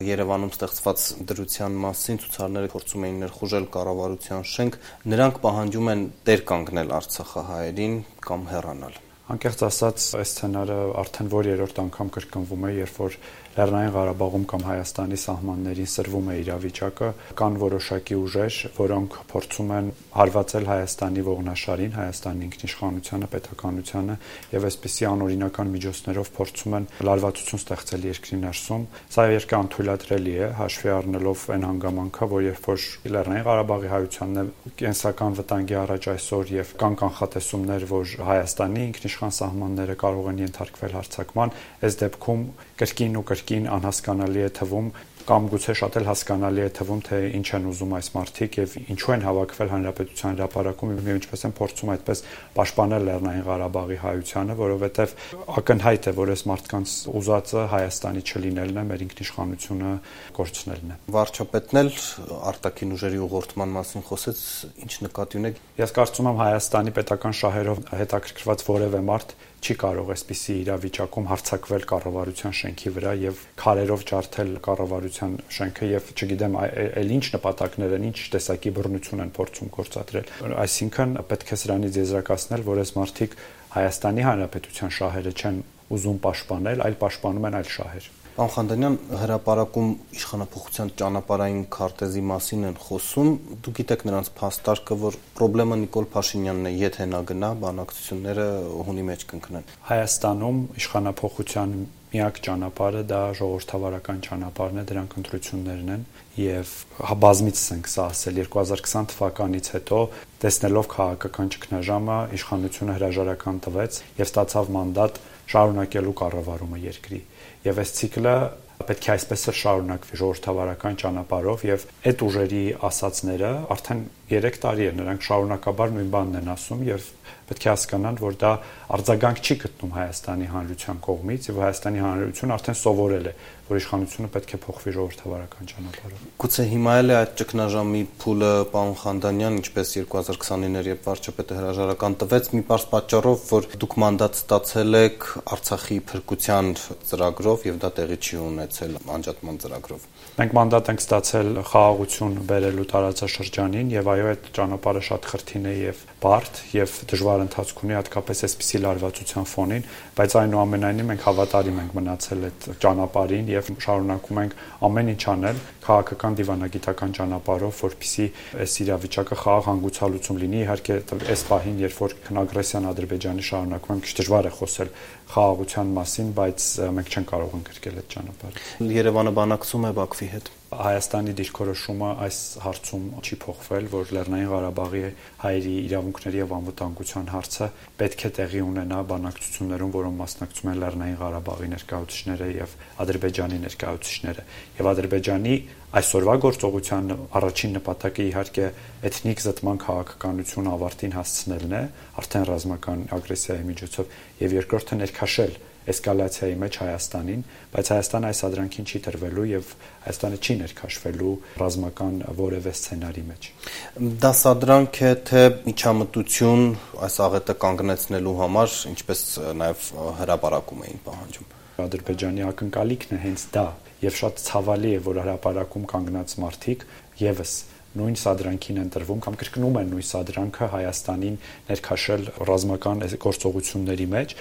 Երևանում ստեղծված դրության մասին ցուցարները փորձում էին ներխուժել կառավարության շենք, նրանք պահանջում են տեր կանգնել արցախահայերին կամ հեռանալ։ Անկեղծ ասած, այս սցենարը արդեն որ երրորդ անգամ կրկնվում է, երբ որ Լեռնային Ղարաբաղում կամ Հայաստանի սահմաններին սրվում է իրավիճակը, կան որոշակի ուժեր, որոնք փորձում են հարվածել Հայաստանի ողնաշարին, Հայաստանի ինքնիշխանությանը, պետականությանը եւ այսպիսի անօրինական միջոցներով փորձում են լարվածություն ստեղծել երկրի ներսում։ Սա իհարկե անթույլատրելի է, հաշվի առնելով այն հանգամանքը, որ երբ որ Լեռնային Ղարաբաղի հայությանն է կենսական վտանգի առաջ այսօր եւ կան կանխատեսումներ, որ Հայաստանի ինքնիշխան սահմանները կարող են ենթարկվել հարձակման, այս դեպքում կրկին ու կրկին անհասկանալի է թվում կամ գուցե շատ էլ հասկանալի է թվում, թե ինչ են ուզում այս մարդիկ եւ ինչու են հավաքվել Հանրապետության հրապարակում եւ ինչպես են փորձում այդպես պաշտպանել Լեռնային Ղարաբաղի հայությանը, որովհետեւ ակնհայտ է, որ այս մարդկանց ուզածը Հայաստանի չլինելն է, մեր ինքնիշխանությունը կորցնելն է։ Վարչապետն էլ արտաքին ուժերի ուղղորդման մասին խոսեց, ինչ նկատի ունեք։ Ես կարծում եմ Հայաստանի պետական շահերով հետաքրքրված որևէ մարդ չի կարող այսպիսի իրավիճակում հարձակվել կառավարության շենքի վրա եւ քարերով ջարդել կառավարության շենքը եւ չգիտեմ այլ ինչ նպատակներ են, ինչ տեսակի բռնություն են փորձում գործադրել։ Այսինքն պետք է սրանից եզրակացնել, որ այս մարդիկ Հայաստանի Հանրապետության շահերը չեն ուզում պաշտպանել, այլ պաշտպանում են այլ շահեր։ Պարոն Խանդանյան, հրապարակում իշխանափոխության ճանապարհային քարտեզի մասին են խոսում։ Դուք գիտեք նրանց փաստարկը, որ խնդրեմը Նիկոլ Փաշինյանն է, եթե նա գնա, բանակցությունները հունի մեջ կընկնեն։ Հայաստանում իշխանափոխության միակ ճանապարհը դա ժողովրդավարական ճանապարհն է, դրանք ընտրություններն են եւ բազմիցս ենք սա ասել 2020 թվականից հետո տեսնելով քաղաքական ճգնաժամը իշխանությունը հրաժարական տվեց եւ ստացավ մանդատ շարունակելու կառավարումը երկրի եւ այս ցիկլը պետք է այսպես էլ շարունակվի ժողովրդավարական ճանապարհով եւ այդ ուժերի ասացները արդեն 3 տարի է նրանք շարունակաբար նույն բանն են ասում եւ պետք է հասկանան, որ դա արձագանք չի գտնում Հայաստանի Հանրության կողմից եւ Հայաստանի Հանրությունը արդեն սովորել է, որ իշխանությունը պետք է փոխվի ժողովրդավարական ճանապարհով։ Գուցե հիմա էլ է այդ ճգնաժամի փուլը, պարոն Խանդանյան, ինչպես 2029-ներ երբ վարչապետը հրաժարական տվեց, մի պարզ պատճառով, որ դուք մանդատ ստացել եք Արցախի փրկության ծրագրով եւ դա տեղի չի ունեցել անջատման ծրագրով։ Մենք մանդատ ենք ստացել խաղաղություն բերելու տարածաշրջանին եւ այո, այդ ճանապարհը շատ խրթին է եւ բարդ եւ դժվար ընթացք ունի հատկապես այսպիսի լարվածության ֆոնին, բայց այնուամենայնիվ մենք հավատարիմ ենք մնացել այդ ճանապարհին եւ շարունակում ենք ամեն ինչ անել քաղաքական դիվանագիտական ճանապարհով, որպեսզի այս իրավիճակը խաղաղ հանգուցալուծում լինի։ Իհարկե, այս պահին, երբ որ ագրեսիան Ադրբեջանի շարունակվում է, քիչ դժվար է խոսել խաղաղության մասին, բայց մենք չենք կարող ընկրկել այդ ճանապարհը։ Երևանը բանակցում է Բաքվի հետ։ Հայաստանի դիրքորոշումը այս հարցում չի փոխվել, որ Լեռնային Ղարաբաղի հայերի իրավունքների եւ անվտանգության հարցը պետք է տեղի ունենա բանակցություններում, որոնց մասնակցում են Լեռնային Ղարաբաղի ներկայացուցիչները եւ Ադրբեջանի ներկայացուցիչները։ Եվ Ադրբեջանի այսօրվա գործողության առաջին նպատակը իհարկե էթնիկ զտման քաղաքականություն ավարտին հասցնելն է, արդեն ռազմական ագրեսիայի միջոցով, եւ երկրորդը ներքաշել էսկալացիայի մեջ Հայաստանին, բայց Հայաստանը այս ադրանքին չի տրվելու եւ Հայաստանը չի ներքաշվելու ռազմական որևէ սցենարի մեջ։ Դա սադրանք է թե միջամտություն այս աղետը կանգնեցնելու համար, ինչպես նաեւ հրապարակում էին պահանջում։ Ադրբեջանի ակնկալիքն է հենց դա եւ շատ ցավալի է, որ հրապարակում կանգնած մարդիկ եւս նույն սադրանքին են տրվում կամ կրկնում են նույն սադրանքը Հայաստանին ներքաշել ռազմական գործողությունների մեջ